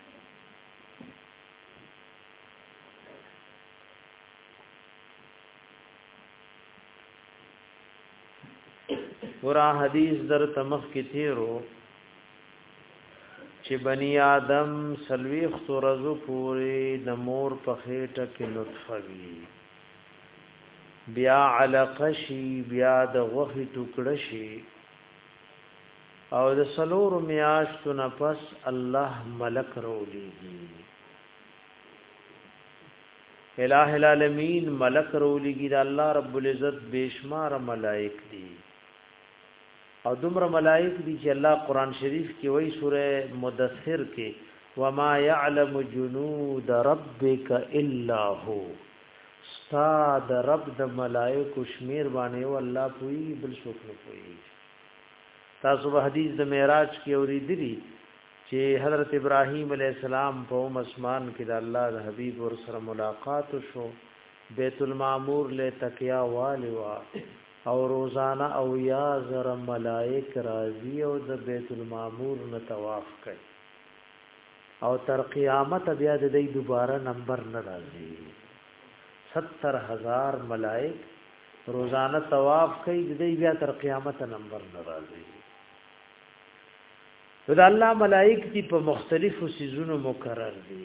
ورا حدیث در تمخ کی تیرو چې بنی آدم سلویخ سورزو پوری د مور په خېټه کې نطفه وی بیا علقه شي بیا د غوښې ټوکړه شي او د سلور میاشتو نه پس الله ملک رولېږي الہ العالمین ملک رولېږي د الله رب العزت بشمار ملائک دي او دومره ملائک دي چې الله قران شریف کې وایي سوره مدثر کې وما يعلم جنود ربك الا هو استاد رب د ملائکه شمیر باندې او الله پوي بل څوک نه پوي تاسو په حدیث د معراج کې اوریدلی چې حضرت ابراهیم علیه السلام په اسمان کې د الله د حبیب ور سره ملاقات شو بیت المعمور له تکیا والی وا او روزانه او یا زر ملائک راضی او د بیت المعمور نه طواف کوي او تر قیامت بیا د دې دوباره نمبر نه راځي 70000 ملائک روزانه طواف کوي د دې بیا تر قیامت نمبر نه راځي د الله ملائک دي په مختلفو سيزونو مقرر دي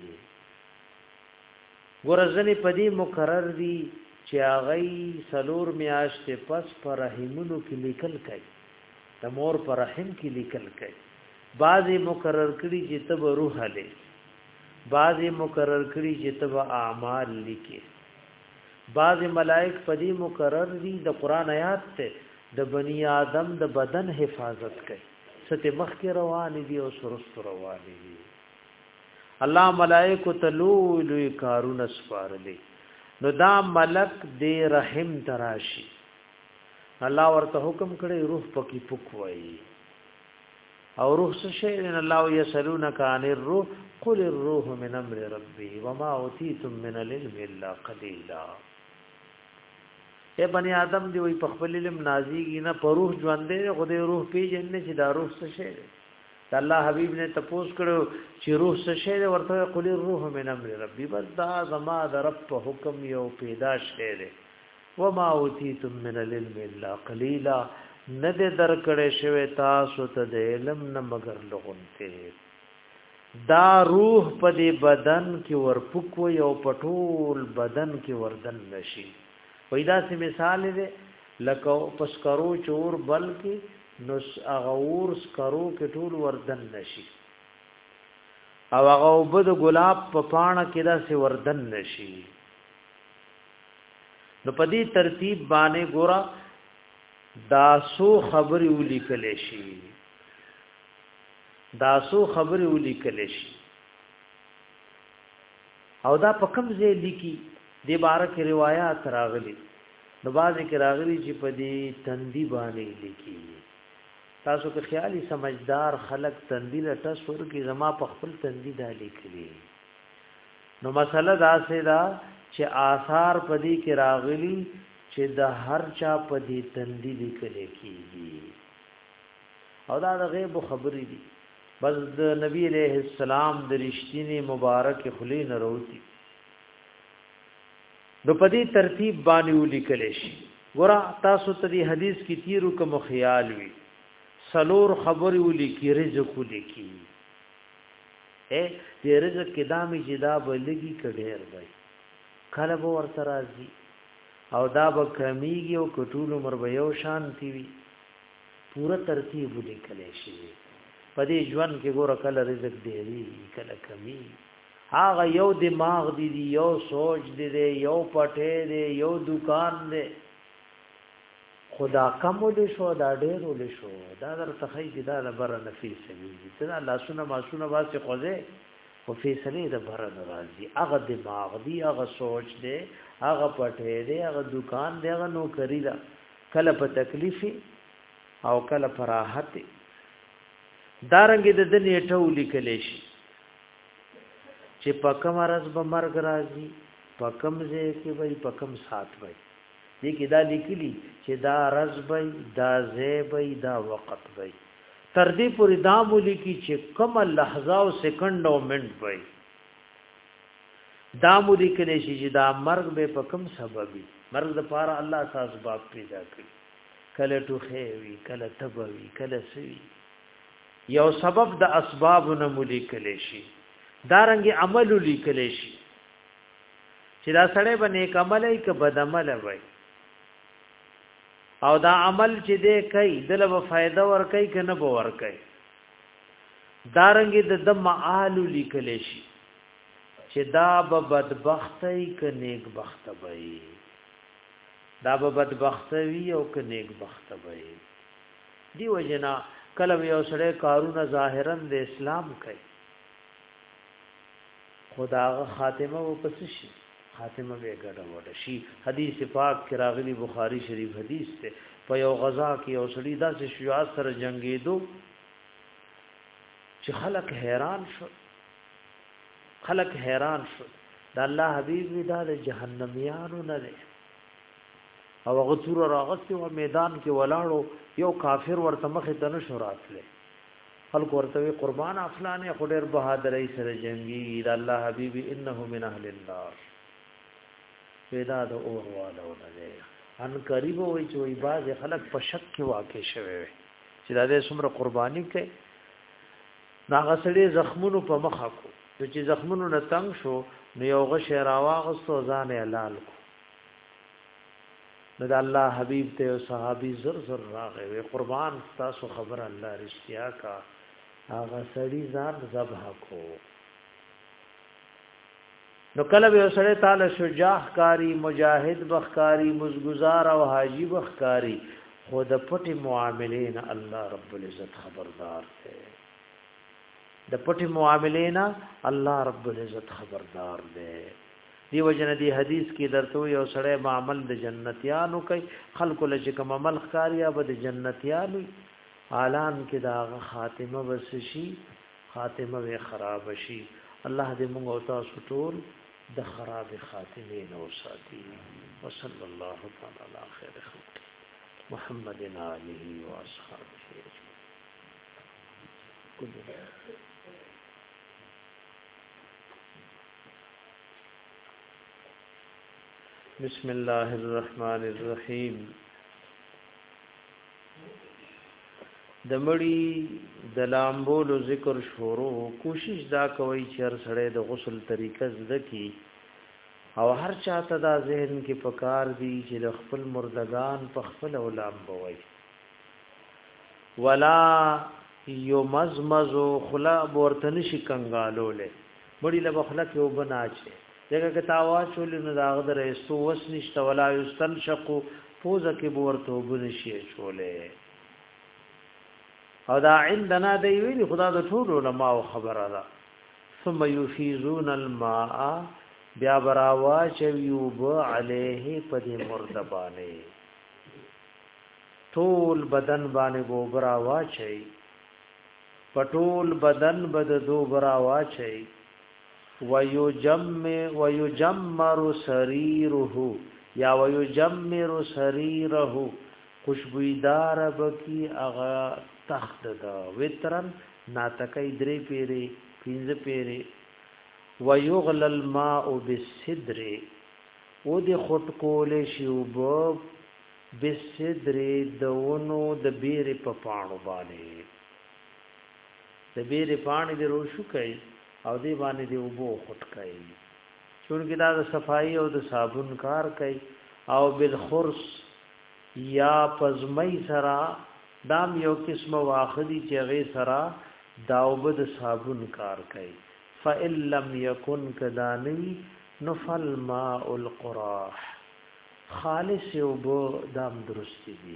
ګورځنی پدی مقرر دي چې هغه سلور میاشتې پس پر رحمونو کې لیکل کوي د مور پر رحم کې لیکل کوي بعضی مقرر کړي چې تب روح له بعضی مقرر کړي چې تب اعمال لیکي بعضی ملائک پدی مقرر دي د قران آیات ته د بنی آدم د بدن حفاظت کوي ست مخ کې روان دي او سرست روان دي الله ملائکه تلوي کارونه سپارلي نو دا ملک دی رحم تراشی الله ورته حکم کړی روح پکې پکوي او روح څه شی ان الله یسلونک عن الروح قل الروح من امر ربي وما اوتیتم من العلم الا قليلا اے بنی آدم دی وی په خپل علم نازیږي نه په روح ژوندې خدای روح پیژنې چې دا روح څه شی الله حبیب نے تپوس کړو چې روح څه شی ورته قل الروح من امر ربي بس دا زما د رب په حکم یو پیدا شی دی وما اوتیتم من العلم الا قليلا ند درکړې شوی تاسو ته د علم نه مگر لغونته دا روح په دې بدن کې ورپکو یو پټول بدن کې وردن نشي پیدا سي مثال دی لکه پسکرو چور بلکې نو اغور سکرو کې ټول وردن نشي او هغه وبد ګلاب په پاڼه کې دا سي وردن نشي نو په دې ترتیب باندې ګورا داسو خبري ولیکل شي داسو خبري ولیکل شي او دا په کوم ځای لیکي د بارک روایت راغلي نو بعضی کې راغلي چې په دې تندي باندې لیکي تاسو که خیالي سمجھدار خلق تندي لټه سور کې زما په خپل تندي دا لیکلي نو مسله دا سه چې آثار پدې کې راغلي چې د هر چا پدې تندي لیکل کېږي او دا د غیب خبرې دي بس د نبی عليه السلام د رښتینی مبارک خلی نه وروتي نو پدې ترتیب باندې ولیکل شي ګور تاسو ته دې حدیث کې تیرو کوم خیال وي سلور خبرې ولیکي رزق ولیکي دې رزق کې دامي جدا بلګي کډیر وای کله به ورته راځي او دا به کمیږي او کټول عمر به یو شانتی وي پورا ترتیب ولیکل شي پدې ژوند کې ګور کله رزق دی کله کمی هغه یو دماغ دی یو سوچ دی یو پټه دی یو دکان دی خدا کم ولې شو دا ډېر ولې شو دا در تخیل دا بر نفیس وي چې الله سونه ما سونه واسه خوځه او فیصله د بر ناراضي هغه دماغ دی هغه سوچ دی هغه پټه دی هغه دکان دی هغه نوکری دا کله په تکلیفي او کله فراحت دارنګ د دنیا ټولې کلی شي چې پکم راز به مرګ راځي پکم ځای کې وای پکم سات وای دې کې دا لیکلي چې دا راز وای دا ځای وای دا وخت وای تر دې پورې دا مولي کې چې کوم لحظه او سکند او منټ وای دا مولي کې شي چې دا مرګ به پکم سببي مرګ د پاره الله اساس باب پیدا کړی کله ټوخه وی کله تبوي کله سوي یو سبب د اسباب نه مولي کې شي دارنګ عمل لیکل شي چې دا سړی باندې نیک عمل ای که بد عمل وای او دا عمل چې دې کوي دله به فائدہ ور کوي کنه به ور کوي دارنګ د معال لیکل شي چې دا به بدبخت ای که نیک بخت وای دا به بدبخت وي او که نیک بخت وای دی وجنا کله یو سړی کارونه ظاهرا د اسلام کوي خدا خاتمه و پس شي خاتمه به ګډه وډه شي حدیث پاک کې راغلی بخاری شریف حدیث ته په یو غزا کې یو سړی داسې شجاعت سره جنگیدو چې خلق حیران شو د الله حبیب دا د جهنميانو نه دی او غتور راغست او میدان کې ولاړو یو کافر ورته مخه ته نشو راتله خلق ورته قربان افلانه خډر بهادرۍ سره جنگي د الله حبيبي انه من اهل النار پیدا د اور والو نه ان قریب وای چې وای باز خلق په شک کې واقع شوه چې د دې څومره قرباني کوي ناغسړي زخمونو په مخه کو چې زخمونو نه تنگ شو نو یو غش راواغستو ځان حلال کو نو د الله حبیب ته او صحابي زر زر راغی قربان تاسو خبر الله رښتیا کا هغه سړی ځان ذبح کو. نو کله به سره تعالی شجاع کاری مجاهد بخکاری مزګزار او حاجی بخکاری خود پټي معاملین الله رب العزت خبردار دی. د پټي معاملین الله رب العزت خبردار دی. دی وجنه دی حدیث کې درته یو سړی معامل د جنتیانو کوي خلق له کوم عمل خاریا به د جنتیانو اعلان کې دا خاتمه وسشي خاتمه وی خراب شي. الله دې موږ او تاسو ټول د خراب خاتمه نو ساتي. وصلی الله تعالی علی خیر خلق محمد علیه و اصحابہ بسم الله الرحمن الرحیم. د مړی د لامبولو ذکر شروع. کوشش دا کوي چې هر سړی د غسل طریقه زده کی او هر چاته دا ذهن کې پکار دی چې د خپل مردگان په خپل اولام بوي ولا یمزمز خلا ورتن شي کنګالوله مړی له بخله کې وبناچه دغه کتاوا شول نو داغه درېستو وس نشته ولا یستنشقو پوزه کې ورته وبنشي چوله او دا عندنا دی ویلی خدا د ټول علماء خبره ده. ثم يفيزون الماء بیا براوا چویوب علیه پدې مردبانه ټول بدن باندې وبراوا چي پټول بدن بد دو براوا چي ويجمر سريره یا ويجمر سريره خوشبویدار بکی اغا تخت دا وترن ناتکای درې پیری پینځه پیری ويغل الماء بالصدر و دې خټ کول شی وب بالصدر دونو د بیر په پانو باندې د بیر پانی د روشو کوي او دې باندې دی وبو خټ کوي چونګې دا د صفائی او د صابون کار کوي او بالخرس یا پزمای سرا دام یو قسم واخدی چې غي سرا داوبد صابون کار کوي. فإن لم يكن كذاني نفل ماء القراح خالص وبو دام درستی دی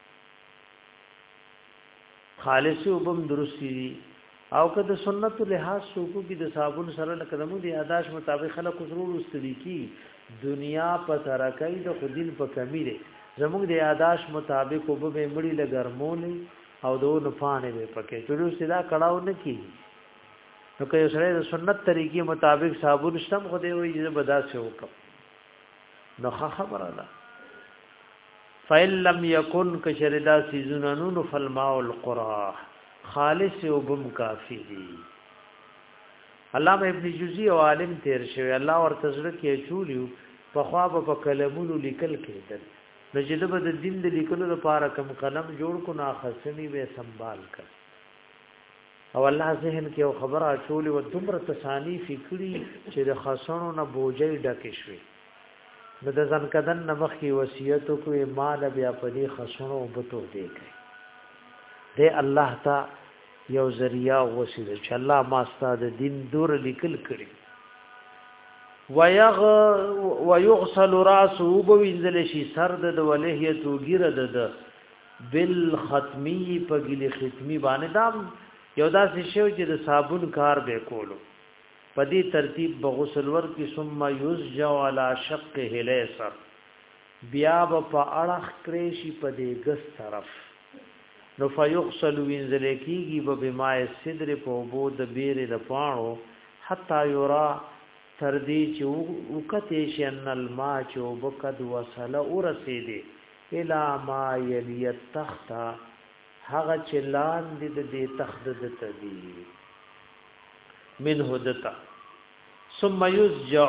خالص وبم درستی دی او که د سنت لحاظ سوکو کی د صابون سره لکدمو دی اداش مطابق خلق ضرور استدی کی دنیا په ترکای د خودین په کمی دی زموږ د اداش مطابق وب به مړی لګرمولې او دو نه پانه به پکې چلو سیدا کړهو نه کی نو که سره د سنت طریقې مطابق صابون شتم خو دی وي چې بدا سے وکم نو خبره ده. فإن لم يكن كشردا سيزنن فالماء القراح خالص وبم کافی دی. علامه ابن جوزی او عالم تیر شوی الله ورته زړه کې چولیو په خوا په کلمونو لیکل کېدل نو چې د دین د لیکلو لپاره کم قلم جوړ کو ناخصنی به سنبال کړ او الله ذهن کې خبره چولې و دومره تسانی فکری چې د خاصونو نه بوجي ډکې شوی نو د ځنکدن نمخ کی وصیت کو مال بیا په دې خاصونو وبته دی کوي دې الله تا یو ذریعہ وسیله چې الله ما ستاد دین دور لیکل کړي ويغسل راسه وبوینځل شي سر د ولهیت وګره د بالختمی په ګلی ختمی باندې دام یو داسې شی چې د صابون کار به کولو په دې ترتیب به غسل ور کی ثم یسجع علی شقه الیسر بیا په اړه کریشی په دې ګس طرف نو فیغسل وینځل کیږي به بماء الصدر په بود بیر د پاڼو حتا یرا تر دې چې وکته شن الماء چې وبقد وصل ورسیدي الی ما یلی التخت هغه چلان دې تخت د تدی منه دتا ثم یسجع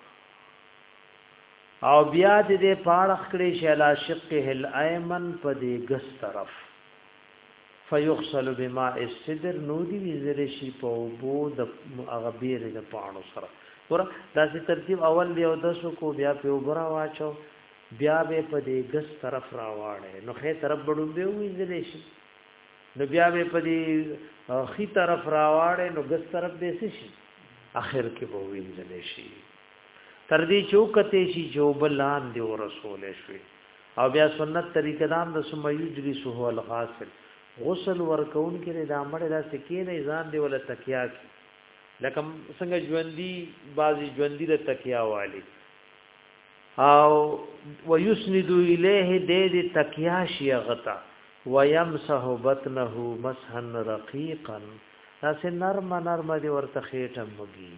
او بیا دې پاړخ کړي شلا شقه الایمن په دې ګس طرف فیغسل بماء الصدر نودی وزر شي په بو د غبیر د پاڼو سره ور داسې ترتیب اول دی او دسو کو بیا په وبرا واچو بیا به په دې ګس طرف راواړې نو خې طرف بډو به وینځلې شي نو بیا به په دې خې طرف راواړې نو ګس طرف به شي اخر کې به وینځلې شي تر دې چوکته شي جو بلان دی رسول شي او بیا سنت طریقه دام د سميجري سو الغاسل غسل ورکون کې د امر د سکه نه ځان دی ول تکیا کی لکه څنګه ژوندۍ بازي ژوندۍ د تکیا والی او ويسند الیه د تکیا شی غتا ويمسح بطنه مسحا رقيقا تاسو نرم دی ورته خېټه مګي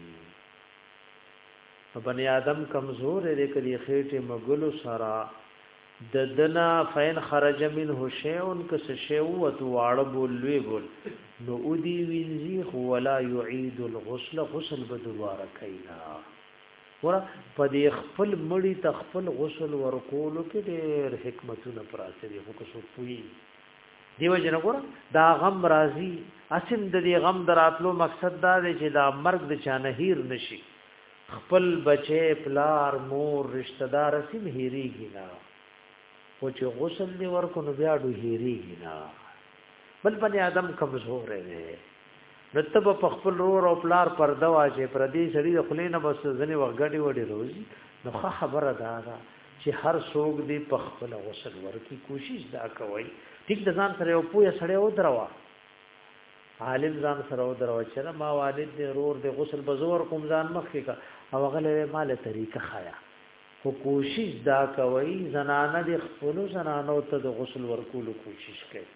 بني آدم کمزور دی کلی خېټه مګلو سرا ددنا فین خرج منه شیء کس شیء وتواړ بولوي بول نو ودی وینځي ولا يعيد الغسل غسل بدواره کینا ورا پدې خپل مړی تخپل غسل ورکول کې ډېر حکمتونه پراته دي خو څو پوي دیو جن ګور دا غم راضي اسیم د دې غم دراتلو مقصد دا دی چې دا مرګ د چانه هیر نشي خپل بچي پلار مور رشتہ دار سیم هیریږي نه او چې غسل دی ورکو نو بیا ډو هیریږي نه بل بني آدم کمزور دی رتب په خپل رور او پلار پرده واجه پردي سړي د خلینو بس ځنی وغړي وړي روزي نو خبره ده چې هر څوک دی په خپل غسل ورکی کوشش دا کوي ټیک د ځان سره یو پوهه سره و دروا عالم ځان سره و دروا چې ما والد دی رور دی غسل بزور کوم ځان مخکې کا او غله مال طریقه خیا خو کوشش دا کوي زنانه د خپل زنانو ته د غسل ورکول کوشش کوي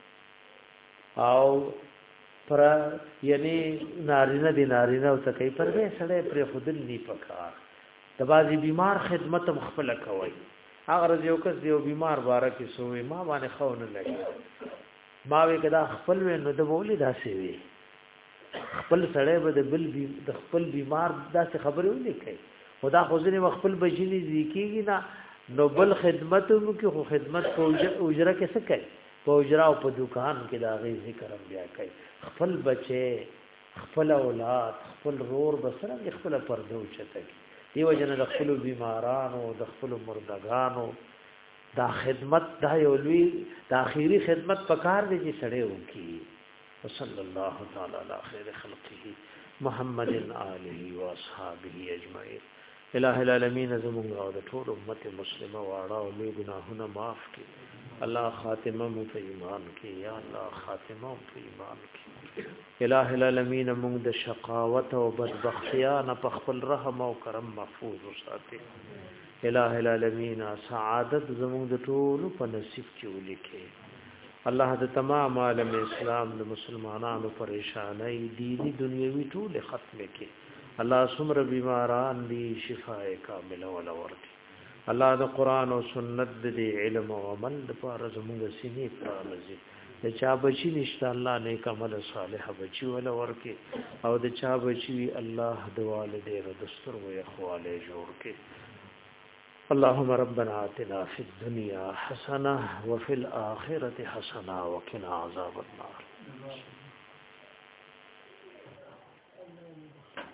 او پر یعنی نارینه دی نارینه او تکي پر به سړی پر خودل نی پکار د بازي بیمار خدمت مخفل کوي اگر یو کس یو بیمار باره کې سوې ما باندې خونه لګي ما وی کدا خپل نو د بولی داسې وي خپل سړی به د خپل بیمار داسې خبرې ولې کوي خدا خوځنی خپل بجلی ذکیږي نه نو بل خدمتونو کې خو خدمت په اجره کې څه کوي په اجره او په دکان کې دا غي ذکر بیا کوي خپل بچي خپل اولاد خپل رور بسره خپل پردو چته دیو جن د خپل بیمارانو د خپل مردگانو دا خدمت دا یو لوی د اخیری خدمت پکار دی چې سړی وکي وصلی الله تعالی علی خیر خلقه محمد آله و اصحابہ اجمعین الہ العالمین زمون او د ټول امت مسلمه واړه او لوی ګناهونه معاف کړي الله خاتمه مو په ایمان کې یا الله خاتمه مو په ایمان کې الہ العالمین موږ د شقاوت او بدبختیا نه په خپل رحم او کرم محفوظ وساتي الہ العالمین سعادت زموږ د ټول په نصیب کې ولیکي الله د تمام عالم اسلام د مسلمانانو پریشانای دینی دنیوي ټول ختم کړي الله سمر بیماران دی شفاء کامله ولا ورکي الله د قران او سنت د علم او عمل لپاره زموږ سینې پرانځي د چا بچی نشته الله نیک عمل صالح بچی ولا ورکي او د چا بچی الله د والدینو دستور و اخواله جوړ کړي اللهم ربنا آتنا في الدنيا حسنة وفي الآخرة حسنة وقنا عذاب النار